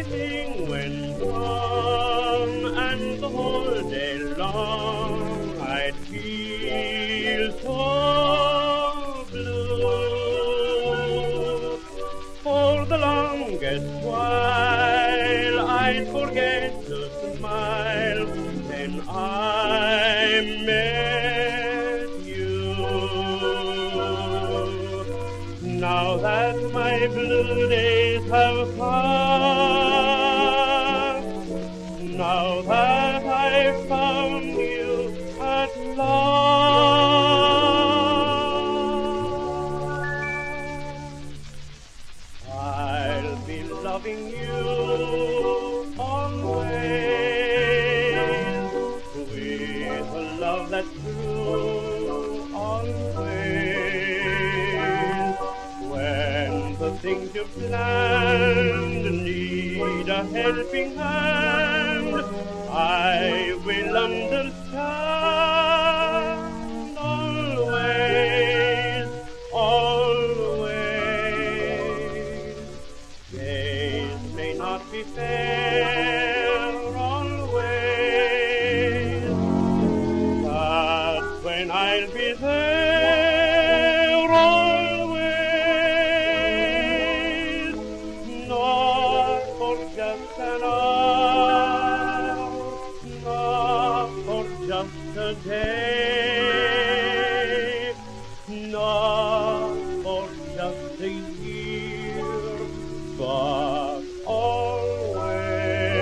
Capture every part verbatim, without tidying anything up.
waiting when warm and the whole day long I'd feel so blue. For the longest while I'd forget to smile, then I met you. Now that my blue days have passed, now that I've found you at last, I'll be loving you always, with a love that's true always. When the things you planned need a helping hand, I will understand always, always. Days may not be fair always, but when I'll be there always, not for just an hour, not for just a day, not for just a year, but always.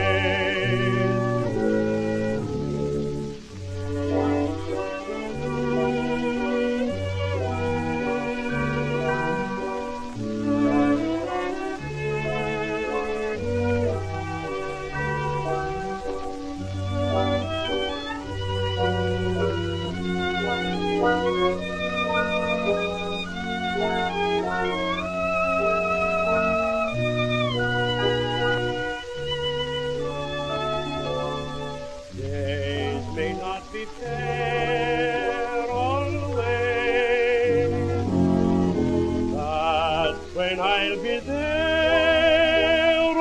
Days may not be fair always, but when I'll be there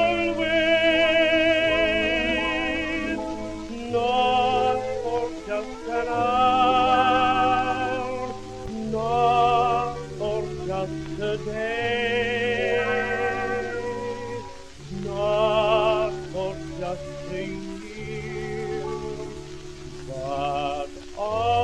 always, not for just an hour, not for just a day, not for just a year, but all